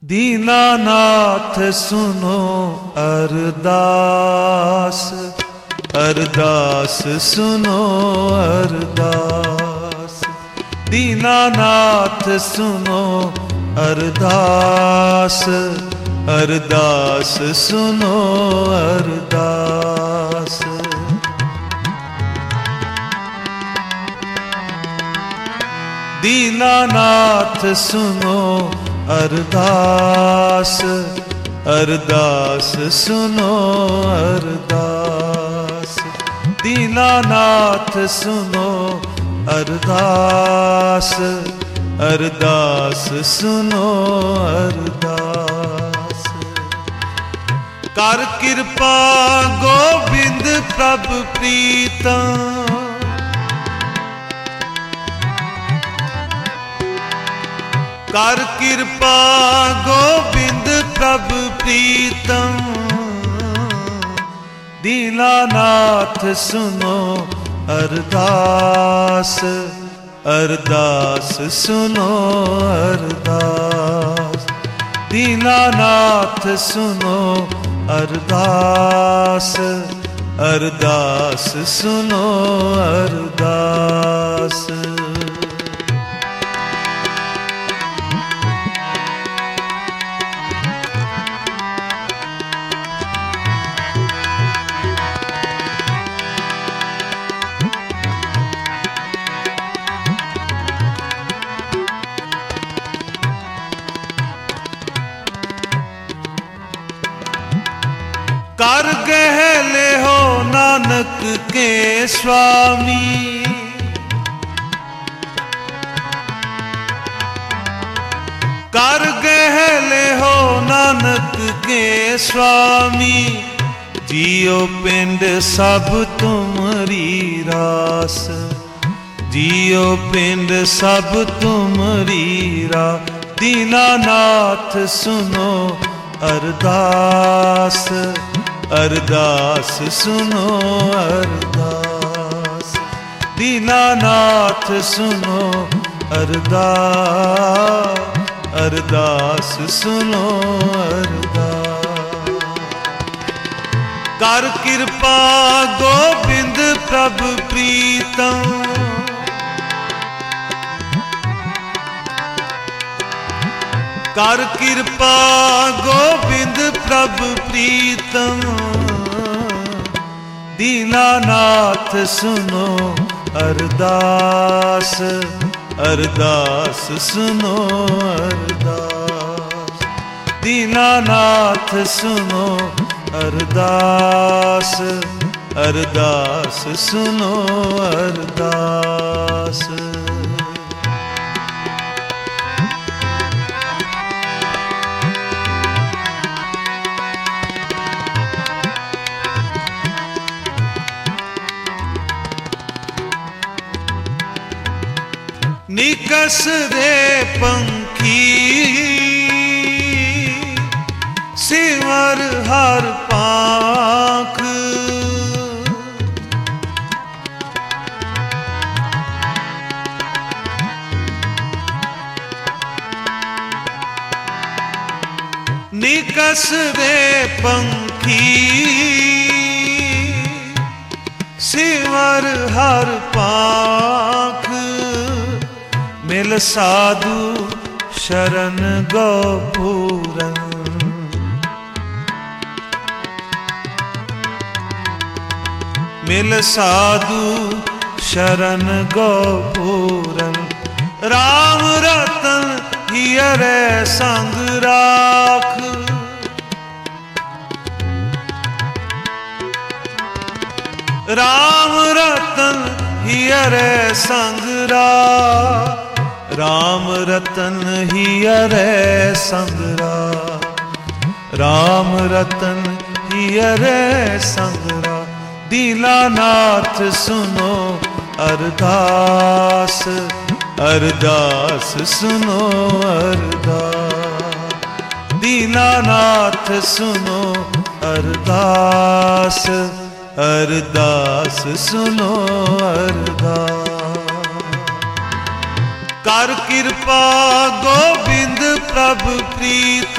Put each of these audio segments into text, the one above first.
दीनानाथ सुनो अरदास, अरदास सुनो अरदास। दीनानाथ सुनो अरदास, अरदास सुनो अरदास। दीनानाथ सुनो अरदास, अरदास सुनो अरदास। दीनानाथ सुनो अरदास, अरदास सुनो अरदास। कर कृपा गोबिंद प्रभु प्रीतम, कर कृपा गोविंद प्रभु प्रीतम। दीनानाथ सुनो अरदास, अरदास सुनो अरदास। दीनानाथ सुनो अरदास, अरदास सुनो अरदास। कर गहले हो नानक के स्वामी, कर गहले हो नानक के स्वामी। जियो पिंड सब तुमरी रास, जियो पिंड सब तुमरी रास। दीनानाथ सुनो अरदास, अरदास सुनो अरदास। दीनानाथ सुनो अरदास, अरदास सुनो अरदास। कर कृपा गोविंद प्रभु प्रीतम, कर कृपा गोविंद प्रभु प्रीतम। दीनानाथ सुनो अरदास, अरदास सुनो अरदास। दीनानाथ सुनो अरदास, अरदास सुनो अरदास। निकस दे पंखी सिमर हर पाख। निकस दे पंखी सिमर हर पाख। मिल साधु शरण गौपूरन, मिल साधु शरण गौपूरन। राम रतन हियरे संग राख, राम रतन हियरे संग राख। राम रतन हियरे संग राख, राम रतन हियरे संग राख। दीनानाथ सुनो अरदास, अरदास सुनो अरदास। दीनानाथ सुनो अरदास, अरदास सुनो अरदास। कर कृपा गोविंद प्रभु प्रीत,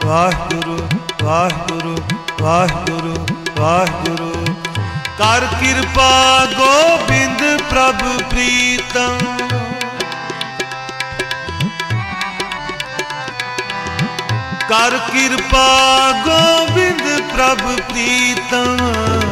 वाहिगुरु वाहिगुरु वाहिगुरु वाहिगुरु। कर कृपा गोबिंद प्रभु प्रीतम, कर कृपा गोविंद प्रभु प्रीतम।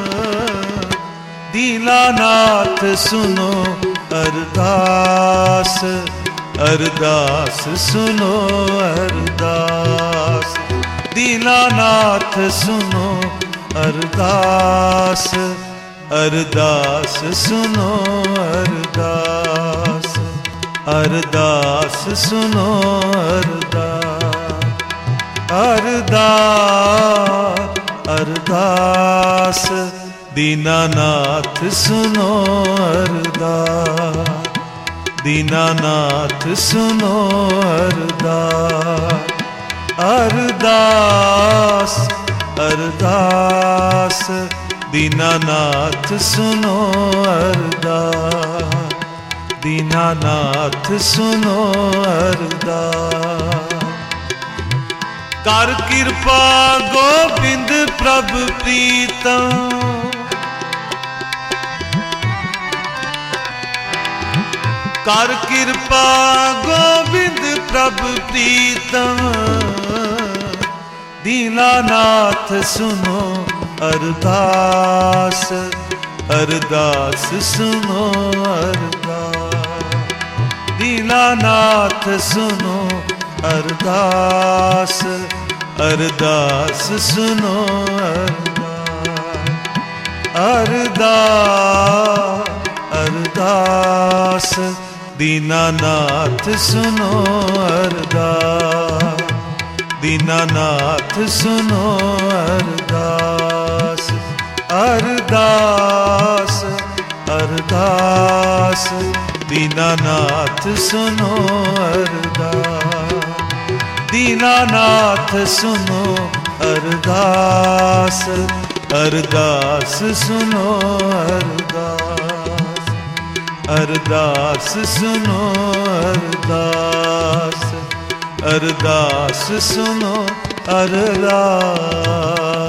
दीनानाथ सुनो अरदास, अरदास सुनो अरदास। दीनानाथ सुनो अरदास, अरदास सुनो अरदास। अरदास सुनो अरदास, अरदास अरदास। दीनानाथ सुनो अरदास, दीनानाथ सुनो अरदास। अरदास अरदास। दीनानाथ सुनो अरदास, दीनानाथ सुनो अरदास। कर कृपा गोबिंद प्रभु प्रीतम, कर कृपा गोविंद प्रभु प्रीतम। दीनानाथ सुनो अरदास, अरदास सुनो अरदास। दीनानाथ सुनो अरदास, अरदास सुनो अरदास। अरदास अरदास। दीनानाथ सुनो अरदास, दीनानाथ सुनो अरदास। अरदास अरदास। दीनानाथ सुनो अरदास, दीनानाथ सुनो अरदास। अरदास सुनो अरदास, अरदास सुनो अरदास। अरदास सुनो अरदास।